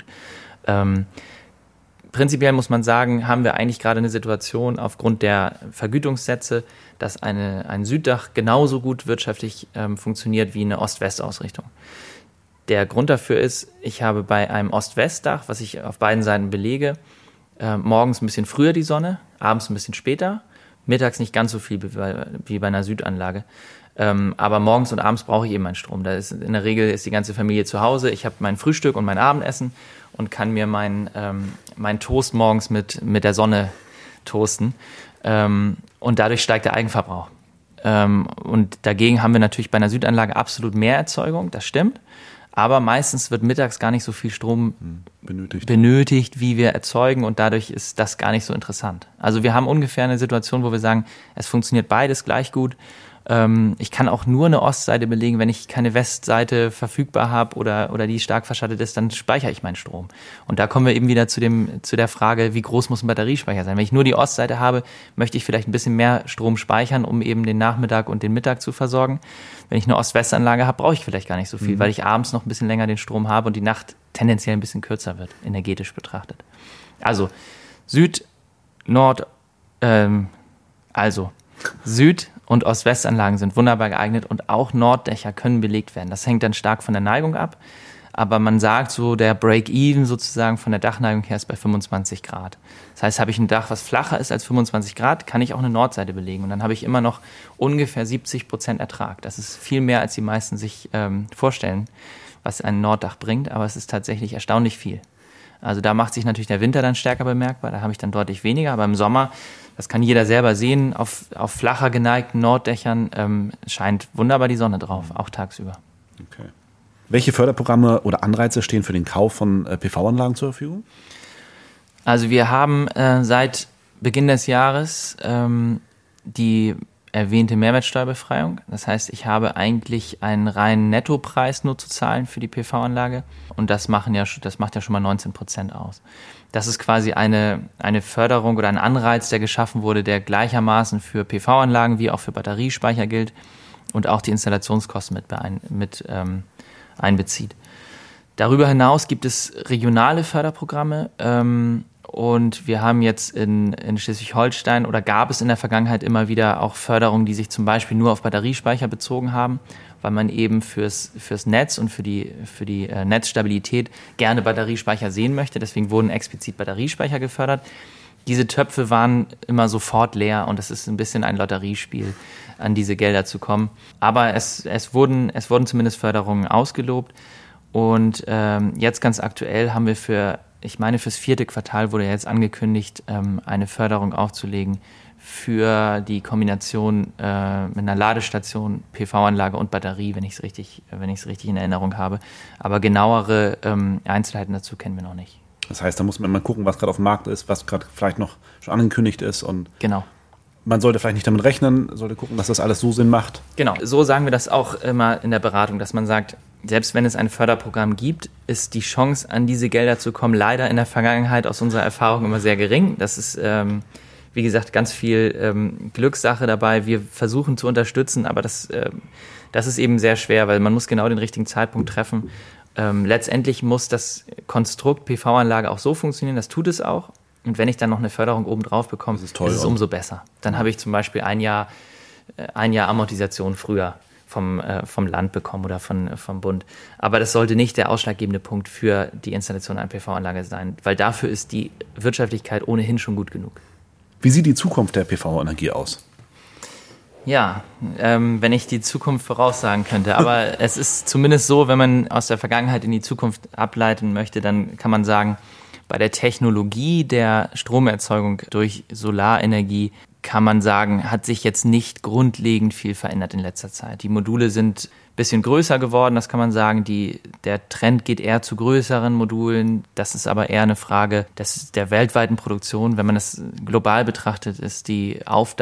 Prinzipiell muss man sagen, haben wir eigentlich gerade eine Situation aufgrund der Vergütungssätze, dass ein Süddach genauso gut wirtschaftlich funktioniert wie eine Ost-West-Ausrichtung. Der Grund dafür ist, ich habe bei einem Ost-West-Dach, was ich auf beiden Seiten belege, morgens ein bisschen früher die Sonne, abends ein bisschen später, mittags nicht ganz so viel wie bei einer Südanlage. Aber morgens und abends brauche ich eben meinen Strom. In der Regel ist die ganze Familie zu Hause. Ich habe mein Frühstück und mein Abendessen und kann mir mein Toast morgens mit der Sonne toasten. Und dadurch steigt der Eigenverbrauch. Und dagegen haben wir natürlich bei einer Südanlage absolut mehr Erzeugung, das stimmt. Aber meistens wird mittags gar nicht so viel Strom benötigt, wie wir erzeugen. Und dadurch ist das gar nicht so interessant. Also wir haben ungefähr eine Situation, wo wir sagen, es funktioniert beides gleich gut. Ich kann auch nur eine Ostseite belegen, wenn ich keine Westseite verfügbar habe oder die stark verschattet ist, dann speichere ich meinen Strom. Und da kommen wir eben wieder zu der Frage, wie groß muss ein Batteriespeicher sein? Wenn ich nur die Ostseite habe, möchte ich vielleicht ein bisschen mehr Strom speichern, um eben den Nachmittag und den Mittag zu versorgen. Wenn ich eine Ost-West-Anlage habe, brauche ich vielleicht gar nicht so viel, weil ich abends noch ein bisschen länger den Strom habe und die Nacht tendenziell ein bisschen kürzer wird, energetisch betrachtet. Also Süd, und Ost-West-Anlagen sind wunderbar geeignet und auch Norddächer können belegt werden. Das hängt dann stark von der Neigung ab, aber man sagt so, der Break-Even sozusagen von der Dachneigung her ist bei 25 Grad. Das heißt, habe ich ein Dach, was flacher ist als 25 Grad, kann ich auch eine Nordseite belegen und dann habe ich immer noch ungefähr 70% Ertrag. Das ist viel mehr, als die meisten sich vorstellen, was ein Norddach bringt, aber es ist tatsächlich erstaunlich viel. Also da macht sich natürlich der Winter dann stärker bemerkbar, da habe ich dann deutlich weniger, aber im Sommer, das kann jeder selber sehen, auf flacher geneigten Norddächern scheint wunderbar die Sonne drauf, auch tagsüber. Okay. Welche Förderprogramme oder Anreize stehen für den Kauf von PV-Anlagen zur Verfügung? Also wir haben seit Beginn des Jahres die erwähnte Mehrwertsteuerbefreiung. Das heißt, ich habe eigentlich einen reinen Nettopreis nur zu zahlen für die PV-Anlage und das macht ja schon mal 19% aus. Das ist quasi eine Förderung oder ein Anreiz, der geschaffen wurde, der gleichermaßen für PV-Anlagen wie auch für Batteriespeicher gilt und auch die Installationskosten mit einbezieht. Darüber hinaus gibt es regionale Förderprogramme und wir haben jetzt in Schleswig-Holstein oder gab es in der Vergangenheit immer wieder auch Förderungen, die sich zum Beispiel nur auf Batteriespeicher bezogen haben, weil man eben fürs Netz und für die Netzstabilität gerne Batteriespeicher sehen möchte. Deswegen wurden explizit Batteriespeicher gefördert. Diese Töpfe waren immer sofort leer und es ist ein bisschen ein Lotteriespiel, an diese Gelder zu kommen. Aber es wurden zumindest Förderungen ausgelobt. Und jetzt ganz aktuell haben wir fürs 4. Quartal wurde jetzt angekündigt, eine Förderung aufzulegen für die Kombination mit einer Ladestation, PV-Anlage und Batterie, wenn ich es richtig in Erinnerung habe. Aber genauere Einzelheiten dazu kennen wir noch nicht. Das heißt, da muss man mal gucken, was gerade auf dem Markt ist, was gerade vielleicht noch schon angekündigt ist. Und genau. Man sollte vielleicht nicht damit rechnen, sollte gucken, dass das alles so Sinn macht. Genau, so sagen wir das auch immer in der Beratung, dass man sagt, selbst wenn es ein Förderprogramm gibt, ist die Chance, an diese Gelder zu kommen, leider in der Vergangenheit aus unserer Erfahrung immer sehr gering. Das ist, wie gesagt, ganz viel Glückssache dabei. Wir versuchen zu unterstützen, aber das ist eben sehr schwer, weil man muss genau den richtigen Zeitpunkt treffen. Letztendlich muss das Konstrukt PV-Anlage auch so funktionieren, das tut es auch. Und wenn ich dann noch eine Förderung obendrauf bekomme, ist es umso besser. Dann habe ich zum Beispiel ein Jahr Amortisation früher vom Land bekommen oder vom Bund. Aber das sollte nicht der ausschlaggebende Punkt für die Installation einer PV-Anlage sein, weil dafür ist die Wirtschaftlichkeit ohnehin schon gut genug. Wie sieht die Zukunft der PV-Energie aus? Ja, wenn ich die Zukunft voraussagen könnte. Aber es ist zumindest so, wenn man aus der Vergangenheit in die Zukunft ableiten möchte, dann kann man sagen, bei der Technologie der Stromerzeugung durch Solarenergie kann man sagen, hat sich jetzt nicht grundlegend viel verändert in letzter Zeit. Die Module sind ein bisschen größer geworden, das kann man sagen. Der Trend geht eher zu größeren Modulen. Das ist aber eher eine Frage der weltweiten Produktion. Wenn man das global betrachtet, ist die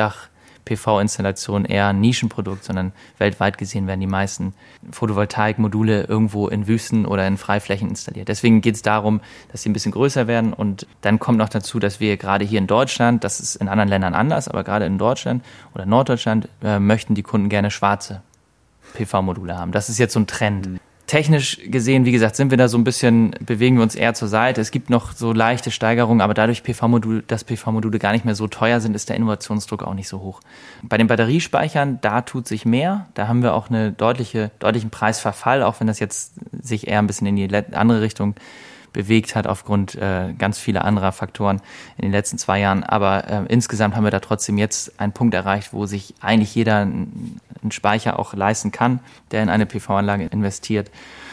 Aufdach-PV-Installation eher ein Nischenprodukt, sondern weltweit gesehen werden die meisten Photovoltaikmodule irgendwo in Wüsten oder in Freiflächen installiert. Deswegen geht es darum, dass sie ein bisschen größer werden und dann kommt noch dazu, dass wir gerade hier in Deutschland, das ist in anderen Ländern anders, aber gerade in Deutschland oder Norddeutschland möchten die Kunden gerne schwarze PV-Module haben. Das ist jetzt so ein Trend. Technisch gesehen, wie gesagt, bewegen wir uns eher zur Seite. Es gibt noch so leichte Steigerungen, aber dadurch, dass PV-Module gar nicht mehr so teuer sind, ist der Innovationsdruck auch nicht so hoch. Bei den Batteriespeichern, da tut sich mehr. Da haben wir auch einen deutlichen Preisverfall, auch wenn das jetzt sich eher ein bisschen in die andere Richtung bewegt hat aufgrund ganz vieler anderer Faktoren in den letzten 2 Jahren. Aber insgesamt haben wir da trotzdem jetzt einen Punkt erreicht, wo sich eigentlich jeder einen Speicher auch leisten kann, der in eine PV-Anlage investiert.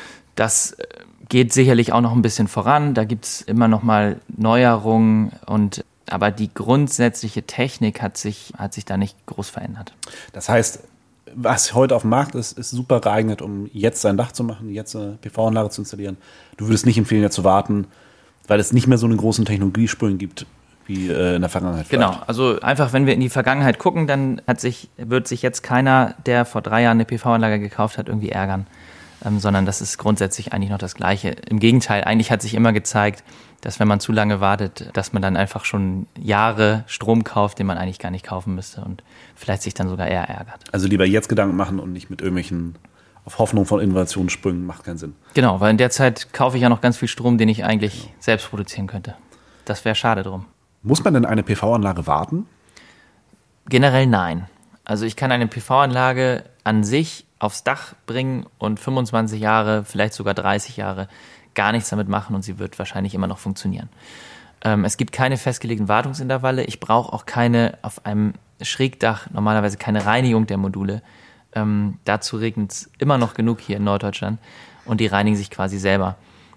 Das geht sicherlich auch noch ein bisschen voran. Da gibt es immer noch mal Neuerungen aber die grundsätzliche Technik hat sich da nicht groß verändert. Das heißt, was heute auf dem Markt ist super geeignet, um jetzt sein Dach zu machen, jetzt eine PV-Anlage zu installieren. Du würdest nicht empfehlen, jetzt zu warten, weil es nicht mehr so einen großen Technologiesprung gibt wie in der Vergangenheit. Genau, also einfach, wenn wir in die Vergangenheit gucken, dann wird sich jetzt keiner, der vor 3 Jahren eine PV-Anlage gekauft hat, irgendwie ärgern, sondern das ist grundsätzlich eigentlich noch das Gleiche. Im Gegenteil, eigentlich hat sich immer gezeigt, dass wenn man zu lange wartet, dass man dann einfach schon Jahre Strom kauft, den man eigentlich gar nicht kaufen müsste und vielleicht sich dann sogar eher ärgert. Also lieber jetzt Gedanken machen und nicht mit irgendwelchen auf Hoffnung von Innovationssprüngen, macht keinen Sinn. Genau, weil in der Zeit kaufe ich ja noch ganz viel Strom, den ich eigentlich selbst produzieren könnte. Das wäre schade drum. Muss man denn eine PV-Anlage warten? Generell nein. Also ich kann eine PV-Anlage an sich aufs Dach bringen und 25 Jahre, vielleicht sogar 30 Jahre gar nichts damit machen und sie wird wahrscheinlich immer noch funktionieren. Es gibt keine festgelegten Wartungsintervalle. Ich brauche auch auf einem Schrägdach normalerweise keine Reinigung der Module. Dazu regnet es immer noch genug hier in Norddeutschland und die reinigen sich quasi selber.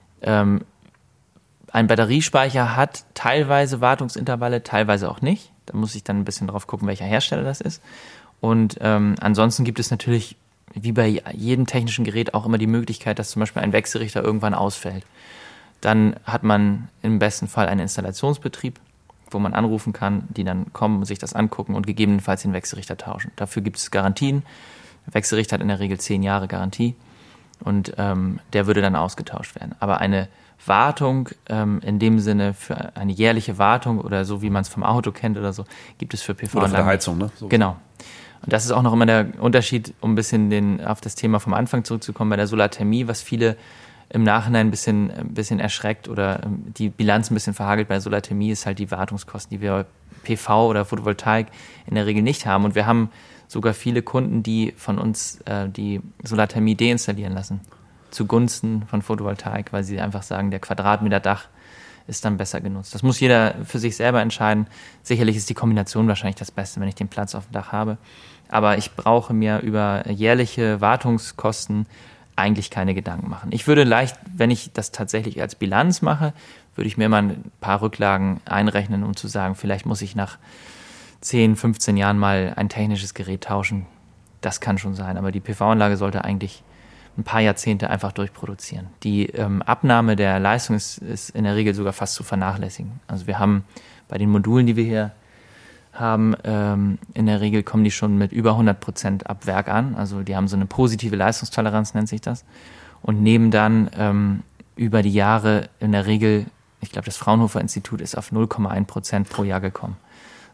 Ein Batteriespeicher hat teilweise Wartungsintervalle, teilweise auch nicht. Da muss ich dann ein bisschen drauf gucken, welcher Hersteller das ist. Und ansonsten gibt es natürlich, wie bei jedem technischen Gerät, auch immer die Möglichkeit, dass zum Beispiel ein Wechselrichter irgendwann ausfällt. Dann hat man im besten Fall einen Installationsbetrieb, wo man anrufen kann, die dann kommen und sich das angucken und gegebenenfalls den Wechselrichter tauschen. Dafür gibt es Garantien. Der Wechselrichter hat in der Regel 10 Jahre Garantie und der würde dann ausgetauscht werden. Aber eine Wartung in dem Sinne für eine jährliche Wartung oder so, wie man es vom Auto kennt oder so, gibt es für PV-Anlagen. Oder für der Heizung, ne? So. Genau. Und das ist auch noch immer der Unterschied, um ein bisschen auf das Thema vom Anfang zurückzukommen, bei der Solarthermie, was viele im Nachhinein ein bisschen erschreckt oder die Bilanz ein bisschen verhagelt bei Solarthermie, ist halt die Wartungskosten, die wir bei PV oder Photovoltaik in der Regel nicht haben. Und wir haben sogar viele Kunden, die von uns die Solarthermie deinstallieren lassen, zugunsten von Photovoltaik, weil sie einfach sagen, der Quadratmeter Dach ist dann besser genutzt. Das muss jeder für sich selber entscheiden. Sicherlich ist die Kombination wahrscheinlich das Beste, wenn ich den Platz auf dem Dach habe. Aber ich brauche mir über jährliche Wartungskosten eigentlich keine Gedanken machen. Ich würde wenn ich das tatsächlich als Bilanz mache, würde ich mir mal ein paar Rücklagen einrechnen, um zu sagen, vielleicht muss ich nach 10, 15 Jahren mal ein technisches Gerät tauschen. Das kann schon sein, aber die PV-Anlage sollte eigentlich ein paar Jahrzehnte einfach durchproduzieren. Die Abnahme der Leistung ist in der Regel sogar fast zu vernachlässigen. Also wir haben bei den Modulen, die wir hier haben, in der Regel kommen die schon mit über 100% ab Werk an. Also die haben so eine positive Leistungstoleranz, nennt sich das. Und nehmen dann über die Jahre in der Regel, ich glaube, das Fraunhofer Institut ist auf 0,1% pro Jahr gekommen.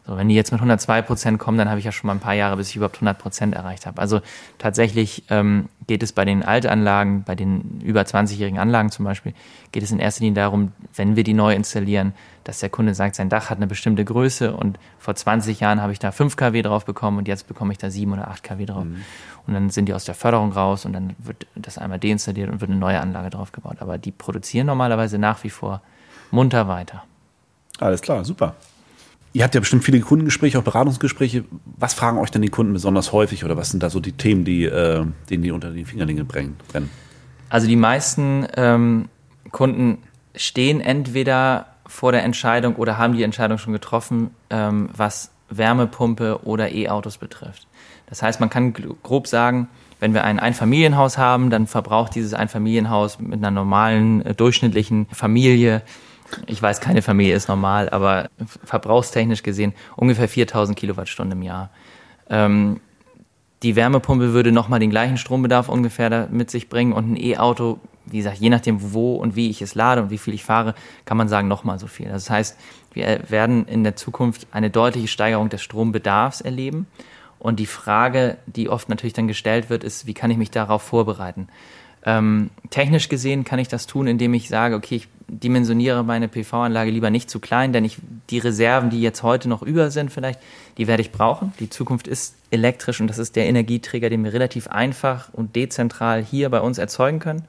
So, wenn die jetzt mit 102% kommen, dann habe ich ja schon mal ein paar Jahre, bis ich überhaupt 100% erreicht habe. Also tatsächlich geht es bei den Altanlagen, bei den über 20-jährigen Anlagen zum Beispiel, geht es in erster Linie darum, wenn wir die neu installieren, dass der Kunde sagt, sein Dach hat eine bestimmte Größe und vor 20 Jahren habe ich da 5 kW drauf bekommen und jetzt bekomme ich da 7 oder 8 kW drauf. Und dann sind die aus der Förderung raus und dann wird das einmal deinstalliert und wird eine neue Anlage drauf gebaut. Aber die produzieren normalerweise nach wie vor munter weiter. Alles klar, super. Ihr habt ja bestimmt viele Kundengespräche, auch Beratungsgespräche. Was fragen euch denn die Kunden besonders häufig oder was sind da so die Themen, denen die unter die Fingernägel brennen? Also die meisten Kunden stehen entweder vor der Entscheidung oder haben die Entscheidung schon getroffen, was Wärmepumpe oder E-Autos betrifft. Das heißt, man kann grob sagen, wenn wir ein Einfamilienhaus haben, dann verbraucht dieses Einfamilienhaus mit einer normalen, durchschnittlichen Familie, ich weiß, keine Familie ist normal, aber verbrauchstechnisch gesehen ungefähr 4.000 Kilowattstunden im Jahr. Die Wärmepumpe würde nochmal den gleichen Strombedarf ungefähr da mit sich bringen und ein E-Auto, wie gesagt, je nachdem wo und wie ich es lade und wie viel ich fahre, kann man sagen nochmal so viel. Das heißt, wir werden in der Zukunft eine deutliche Steigerung des Strombedarfs erleben und die Frage, die oft natürlich dann gestellt wird, ist, wie kann ich mich darauf vorbereiten? Technisch gesehen kann ich das tun, indem ich sage, okay, ich dimensioniere meine PV-Anlage lieber nicht zu klein, denn die Reserven, die jetzt heute noch über sind vielleicht, die werde ich brauchen. Die Zukunft ist elektrisch und das ist der Energieträger, den wir relativ einfach und dezentral hier bei uns erzeugen können.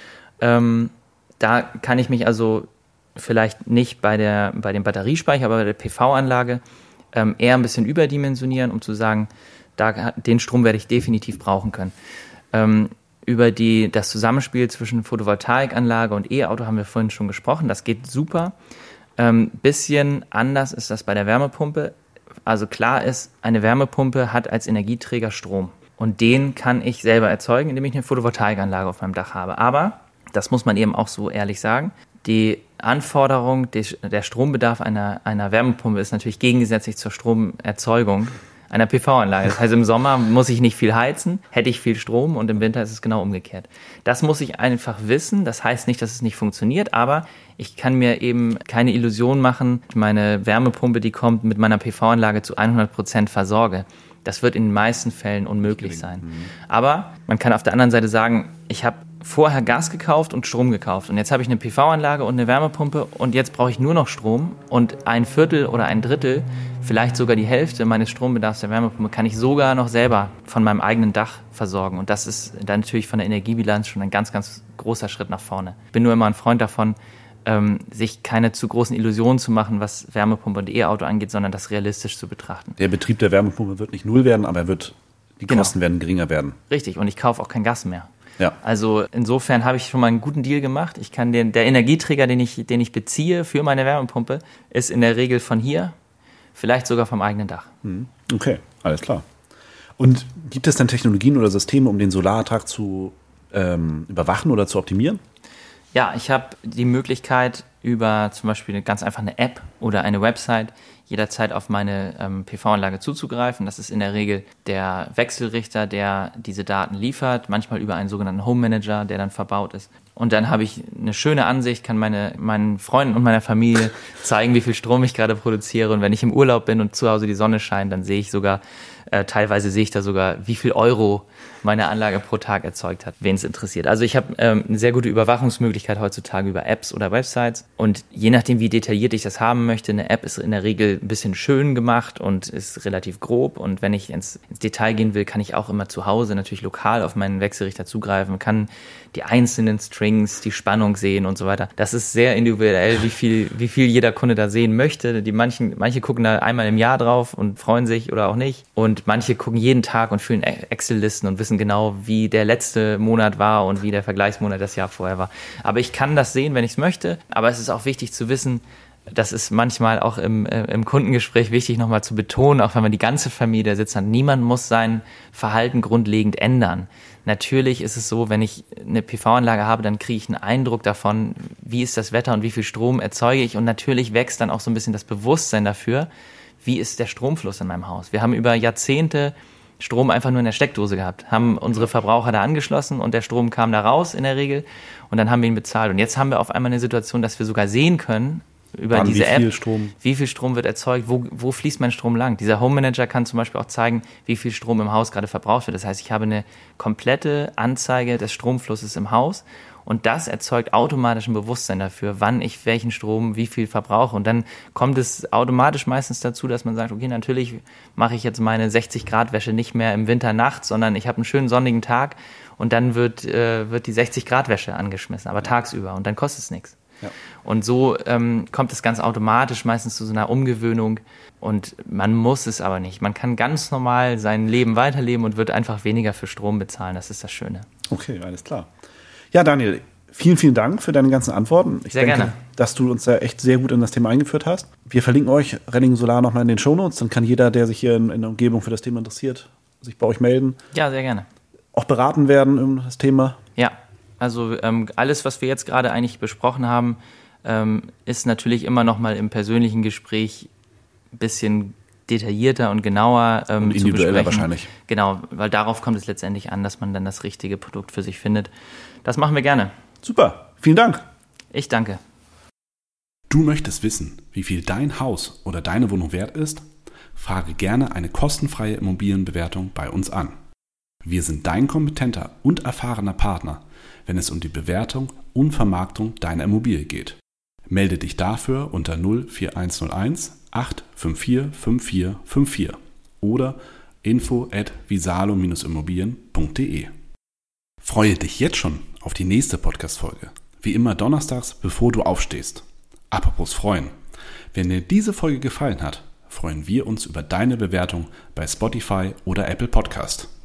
Da kann ich mich also vielleicht nicht bei dem Batteriespeicher, aber bei der PV-Anlage eher ein bisschen überdimensionieren, um zu sagen, den Strom werde ich definitiv brauchen können. Über das Zusammenspiel zwischen Photovoltaikanlage und E-Auto haben wir vorhin schon gesprochen. Das geht super. Bisschen anders ist das bei der Wärmepumpe. Also klar ist, eine Wärmepumpe hat als Energieträger Strom. Und den kann ich selber erzeugen, indem ich eine Photovoltaikanlage auf meinem Dach habe. Aber, das muss man eben auch so ehrlich sagen, die Anforderung, der Strombedarf einer Wärmepumpe ist natürlich gegensätzlich zur Stromerzeugung einer PV-Anlage. Das heißt, im Sommer muss ich nicht viel heizen, hätte ich viel Strom und im Winter ist es genau umgekehrt. Das muss ich einfach wissen. Das heißt nicht, dass es nicht funktioniert, aber ich kann mir eben keine Illusion machen, meine Wärmepumpe, die kommt, mit meiner PV-Anlage zu 100% versorge. Das wird in den meisten Fällen unmöglich sein. Aber man kann auf der anderen Seite sagen, ich habe vorher Gas gekauft und Strom gekauft und jetzt habe ich eine PV-Anlage und eine Wärmepumpe und jetzt brauche ich nur noch Strom und 1/4 oder 1/3, vielleicht sogar die Hälfte meines Strombedarfs der Wärmepumpe kann ich sogar noch selber von meinem eigenen Dach versorgen und das ist dann natürlich von der Energiebilanz schon ein ganz, ganz großer Schritt nach vorne. Ich bin nur immer ein Freund davon, sich keine zu großen Illusionen zu machen, was Wärmepumpe und E-Auto angeht, sondern das realistisch zu betrachten. Der Betrieb der Wärmepumpe wird nicht null werden, aber die Kosten werden geringer werden. Richtig, und ich kaufe auch kein Gas mehr. Ja. Also insofern habe ich schon mal einen guten Deal gemacht. Ich kann der Energieträger, den ich beziehe für meine Wärmepumpe, ist in der Regel von hier, vielleicht sogar vom eigenen Dach. Okay, alles klar. Und gibt es dann Technologien oder Systeme, um den Solarertrag zu überwachen oder zu optimieren? Ja, ich habe die Möglichkeit, über zum Beispiel ganz einfach eine App oder eine Website jederzeit auf meine PV-Anlage zuzugreifen. Das ist in der Regel der Wechselrichter, der diese Daten liefert, manchmal über einen sogenannten Home Manager, der dann verbaut ist. Und dann habe ich eine schöne Ansicht, kann meinen Freunden und meiner Familie zeigen, wie viel Strom ich gerade produziere. Und wenn ich im Urlaub bin und zu Hause die Sonne scheint, dann sehe ich sogar, teilweise sehe ich da sogar, wie viel Euro meine Anlage pro Tag erzeugt hat, wen es interessiert. Also ich habe eine sehr gute Überwachungsmöglichkeit heutzutage über Apps oder Websites. Und je nachdem, wie detailliert ich das haben möchte, eine App ist in der Regel ein bisschen schön gemacht und ist relativ grob. Und wenn ich ins Detail gehen will, kann ich auch immer zu Hause natürlich lokal auf meinen Wechselrichter zugreifen, kann die einzelnen Strings, die Spannung sehen und so weiter. Das ist sehr individuell, wie viel jeder Kunde da sehen möchte. Manche gucken da einmal im Jahr drauf und freuen sich oder auch nicht. Und manche gucken jeden Tag und füllen Excel-Listen und wissen genau, wie der letzte Monat war und wie der Vergleichsmonat das Jahr vorher war. Aber ich kann das sehen, wenn ich es möchte. Aber es ist auch wichtig zu wissen, das ist manchmal auch im Kundengespräch wichtig nochmal zu betonen, auch wenn man die ganze Familie da sitzt, niemand muss sein Verhalten grundlegend ändern. Natürlich ist es so, wenn ich eine PV-Anlage habe, dann kriege ich einen Eindruck davon, wie ist das Wetter und wie viel Strom erzeuge ich. Und natürlich wächst dann auch so ein bisschen das Bewusstsein dafür, wie ist der Stromfluss in meinem Haus. Wir haben über Jahrzehnte Strom einfach nur in der Steckdose gehabt, haben unsere Verbraucher da angeschlossen und der Strom kam da raus in der Regel und dann haben wir ihn bezahlt. Und jetzt haben wir auf einmal eine Situation, dass wir sogar sehen können, über diese App, wie viel Strom wird erzeugt, wo fließt mein Strom lang. Dieser Home Manager kann zum Beispiel auch zeigen, wie viel Strom im Haus gerade verbraucht wird. Das heißt, ich habe eine komplette Anzeige des Stromflusses im Haus und das erzeugt automatisch ein Bewusstsein dafür, wann ich welchen Strom, wie viel verbrauche. Und dann kommt es automatisch meistens dazu, dass man sagt, okay, natürlich mache ich jetzt meine 60-Grad-Wäsche nicht mehr im Winter nachts, sondern ich habe einen schönen sonnigen Tag und dann wird die 60-Grad-Wäsche angeschmissen, aber tagsüber und dann kostet es nichts. Ja. Und so kommt es ganz automatisch meistens zu so einer Umgewöhnung und man muss es aber nicht. Man kann ganz normal sein Leben weiterleben und wird einfach weniger für Strom bezahlen. Das ist das Schöne. Okay, alles klar. Ja, Daniel, vielen, vielen Dank für deine ganzen Antworten. Ich denke, gerne, dass du uns da echt sehr gut in das Thema eingeführt hast. Wir verlinken euch Renning Solar nochmal in den Shownotes. Dann kann jeder, der sich hier in der Umgebung für das Thema interessiert, sich bei euch melden. Ja, sehr gerne. Auch beraten werden um das Thema. Ja, also alles, was wir jetzt gerade eigentlich besprochen haben, ist natürlich immer noch mal im persönlichen Gespräch ein bisschen detaillierter und genauer und individueller wahrscheinlich. Genau, weil darauf kommt es letztendlich an, dass man dann das richtige Produkt für sich findet. Das machen wir gerne. Super, vielen Dank. Ich danke. Du möchtest wissen, wie viel dein Haus oder deine Wohnung wert ist? Frage gerne eine kostenfreie Immobilienbewertung bei uns an. Wir sind dein kompetenter und erfahrener Partner, wenn es um die Bewertung und Vermarktung deiner Immobilie geht. Melde dich dafür unter 04101 854 5454 oder info@visalo-immobilien.de. Freue dich jetzt schon auf die nächste Podcast-Folge. Wie immer donnerstags, bevor du aufstehst. Apropos freuen. Wenn dir diese Folge gefallen hat, freuen wir uns über deine Bewertung bei Spotify oder Apple Podcast.